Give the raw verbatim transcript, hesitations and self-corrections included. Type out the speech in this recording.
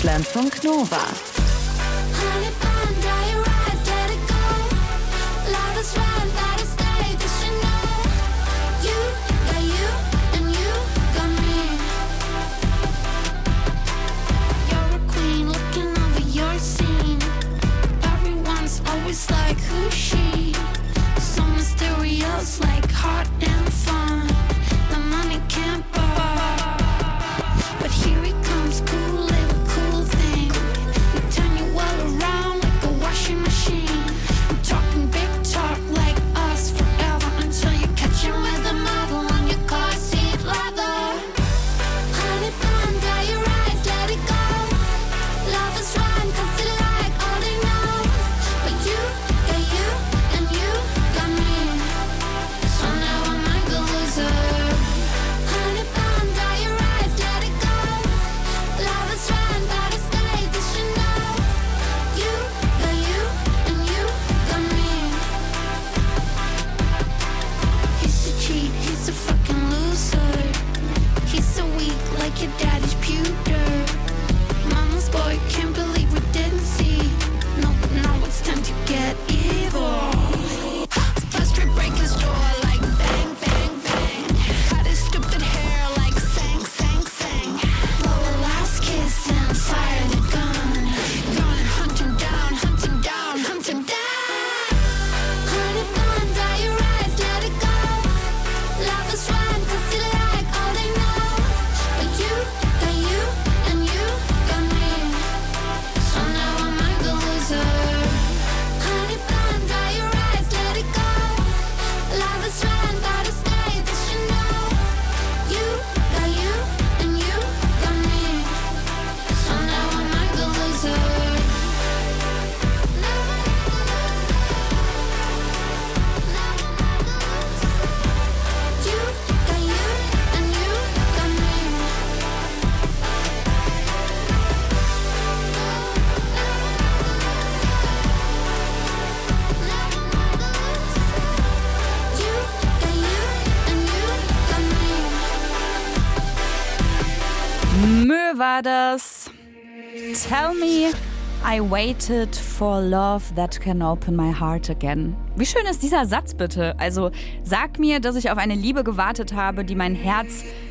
Deutschlandfunk Nova. It's like who's she? So mysterious, like hot and fun. The money can't buy. But here it comes, cool little cool thing. We turn you all around like a washing machine. I'm talking big talk like us forever until you catch him with a model on your car seat leather. Honey bun, dry your eyes, let it go. Love is run, cause they like all they know. But you, got you, and you got me. So now I'm like a loser. Honey bun, dry your eyes, let it go. Love is run, but I stay, did you know? You, got you, and you got me. He's a cheat, he's a fucking loser. He's so weak, like your daddy's pewter. Mama's boy, can't believe we didn't see. No, but now it's time to get evil. First we break his door like bang, bang, bang. Cut his stupid hair like sang, sang, sang. Blow a last kiss and fire the gun. Gonna hunt him down, hunt him down, hunt him down. Honey bun, dry your eyes, let it go. Love is run, cause they like all they know. But you, got you, and you got me. So now I'm like a loser. Honey bun, dry your eyes, let it go. Love is run, but I stay, did you know? You, got you, and you got me. So now I'm like a loser. You, got you, and you got me. You, got you, and you got me. Mö war das. Tell me I waited for love that can open my heart again. Wie schön ist dieser Satz bitte? Also sag mir, dass ich auf eine Liebe gewartet habe, die mein Herz